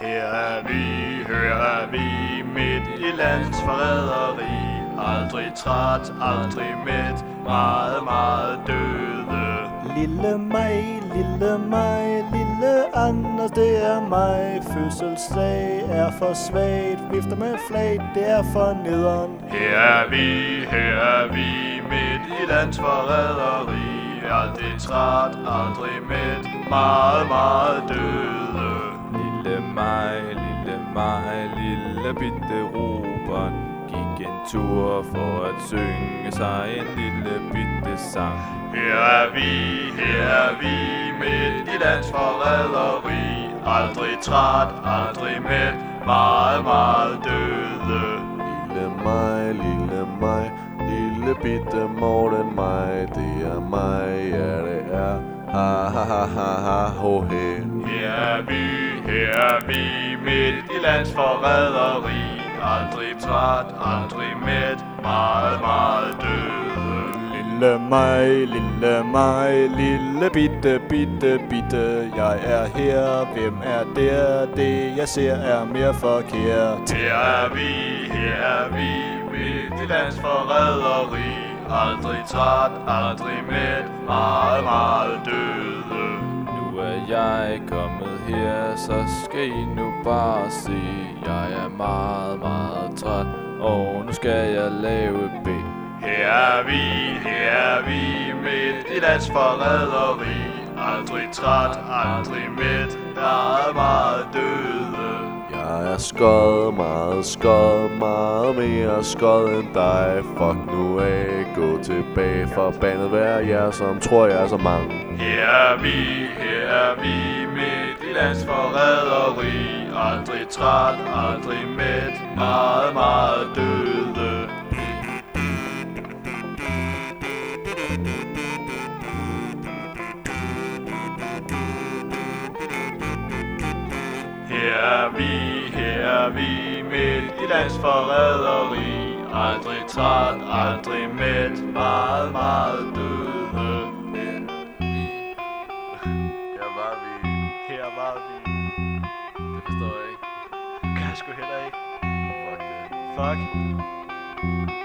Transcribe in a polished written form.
Her er vi midt i landsforræderi. Aldrig træt, aldrig mæt, meget, meget døde. Lille mig, lille Anders, det er mig. Fødselsdag er for svagt, vifter med flag, det er for nederen. Her er vi midt i landsforræderi. Aldrig træt, aldrig mæt, meget, meget døde. Lille mig, lille bitte Robert gik en tur for at synge sig en lille bitte sang. Her er vi midt i landsforræderi. Aldrig træt, aldrig mæt, meget, meget døde. Lille mig, lille bitte Morten mig. Det er mig, ja det er. Ha ha ha ha ha ho he. Her er vi midt i landsforræderi. Aldrig træt, aldrig mæt, meget, meget døde. Lille mig, lille bitte, jeg er her, hvem er der? Det jeg ser er mere forkert. Her er vi midt i landsforræderi. Aldrig træt, aldrig mæt, meget, meget døde. Nu er jeg kommet her, så skal I nu bare se. Jeg er meget, meget træt, og nu skal jeg lave B. Her er vi midt i landsforræderi. Aldrig træt, aldrig mæt, meget, meget døde. Jeg er meget mere skod end dig. Fuck nu af, gå tilbage, forbandet vær jer, som tror jeg er så mange. Her er vi midt i landsforræderi. Aldrig træt, aldrig mæt, meget, meget døde. Her er vi midt i landsforræderi. Aldrig træt, aldrig mæt, meget, meget døde. Her var vi. Det forstår jeg ikke. Kan jeg sgu heller ikke. Fuck det. Fuck.